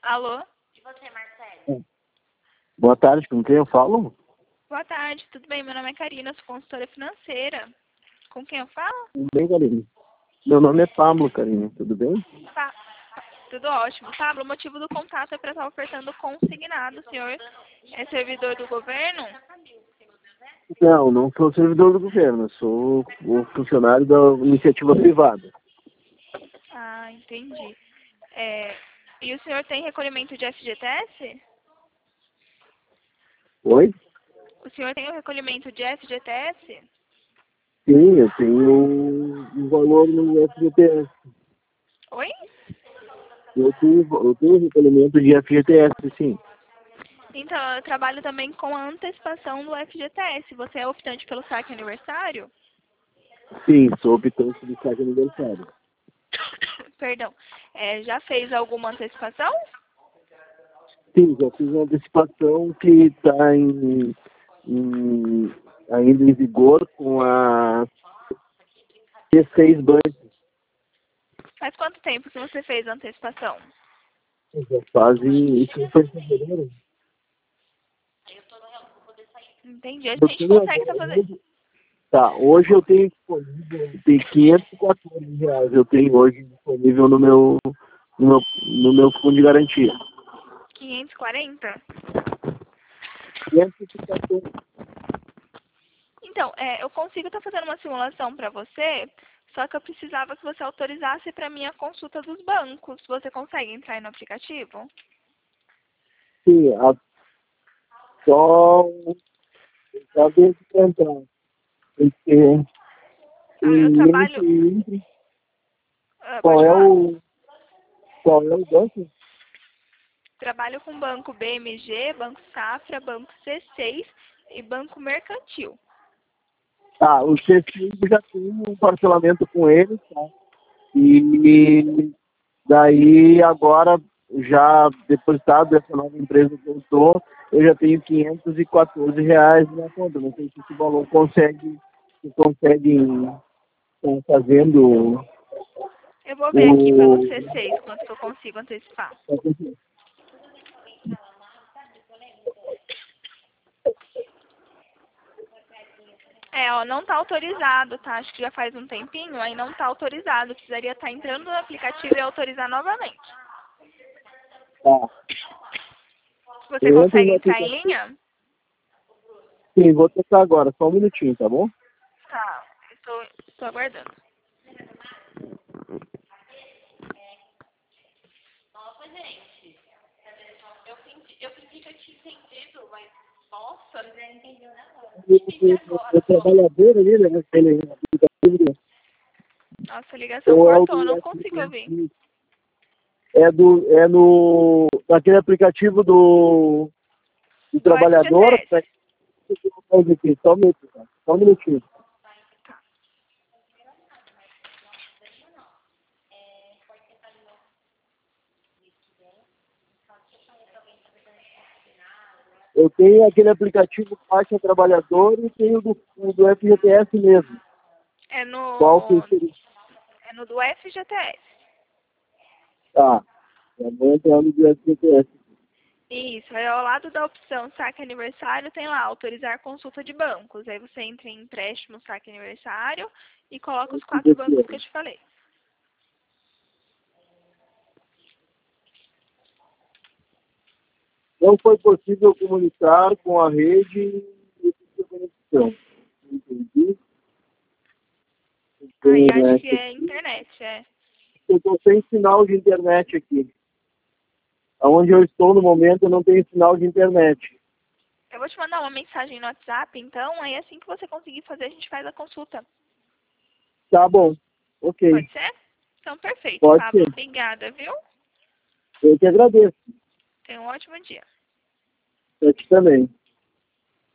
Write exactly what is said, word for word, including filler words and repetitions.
Alô? Boa tarde, com quem eu falo? Boa tarde, tudo bem? Meu nome é Karina, sou consultora financeira. Com quem eu falo? Tudo bem, Karina? Meu nome é Pablo, Karina, tudo bem? Tá. Tudo ótimo. Pablo, o motivo do contato é para estar ofertando consignado. O senhor é servidor do governo? Não, não sou servidor do governo, sou o funcionário da iniciativa privada. Ah, entendi. É, e o senhor tem recolhimento de F G T S? Oi? O senhor tem o recolhimento de F G T S? Sim, eu tenho um valor no F G T S. Oi? Eu tenho, eu tenho recolhimento de F G T S, sim. Então, eu trabalho também com a antecipação do F G T S. Você é optante pelo saque aniversário? Sim, sou optante de saque aniversário. Perdão. É, já fez alguma antecipação? Sim, já fiz uma antecipação que está em, em, ainda em vigor com a T seis Bank. Faz quanto tempo que você fez a antecipação? Já fazem, isso foi em fevereiro. Entendi. A Eu gente tenho consegue agora, estar fazendo... hoje, tá, hoje eu tenho disponível, tem quinhentos e quatorze reais, eu tenho hoje disponível no meu, no meu, no meu fundo de garantia. quinhentos e quarenta? quinhentos e quatorze. Então, é, eu consigo estar fazendo uma simulação para você, só que eu precisava que você autorizasse para mim a consulta dos bancos. Você consegue entrar aí no aplicativo? Sim, a, só, só tem que entrar. Porque, Ah, eu e trabalho... entre, Ah, qual pode é falar. o, qual é o banco? Trabalho com banco B M G, Banco Safra, Banco C seis e Banco Mercantil. Tá, o C cinco já tem um parcelamento com ele, tá? E daí agora, já depositado dessa nova empresa que eu estou, eu já tenho quinhentos e quatorze reais na conta. Não sei se esse valor consegue, se conseguem, estão fazendo Eu vou ver aqui pelo o. C seis quanto que eu consigo antecipar. É, ó, não tá autorizado, tá? Acho que já faz um tempinho, aí não tá autorizado. Precisaria estar entrando no aplicativo e autorizar novamente. Tá. Você Eu entro consegue no entrar em aplicativo. linha? Sim, vou tentar agora, só um minutinho, tá bom? Tá, estou, estou aguardando. O trabalhador ali, né? Aquele aplicativo, Nossa, a ligação ou é o cortou, eu do não S consigo ouvir. S, é do é no naquele aplicativo do, do Do trabalhador, F G T S. né? Só um minutinho, tá? Só um minutinho. Eu tenho aquele aplicativo Caixa Trabalhador e tenho do, o do F G T S mesmo. É Qual que no, seria? é no do F G T S. Tá. Eu vou entrar no do F G T S. Isso, aí ao lado da opção saque aniversário tem lá, autorizar consulta de bancos. Aí você entra em empréstimo, saque aniversário e coloca os quatro bancos que eu te falei. Não foi possível comunicar com a rede de conexão. Entendi. Aí Tem, acho né? que é internet, é. Eu estou sem sinal de internet aqui. Onde eu estou no momento eu não tenho sinal de internet. Eu vou te mandar uma mensagem no WhatsApp, então, aí assim que você conseguir fazer, a gente faz a consulta. Tá bom. Ok. Pode ser? Então, perfeito, Pode Pablo. ser. Obrigada, viu? Eu te agradeço. Tenha um ótimo dia. Eu te também.